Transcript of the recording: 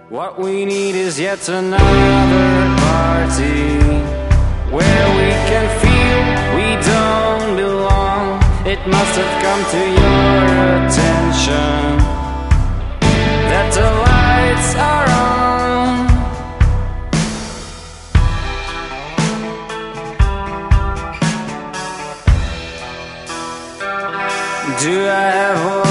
What we need is yet another party where we can feel we don't belong. It must have come to your attention that the lights are on. Do I have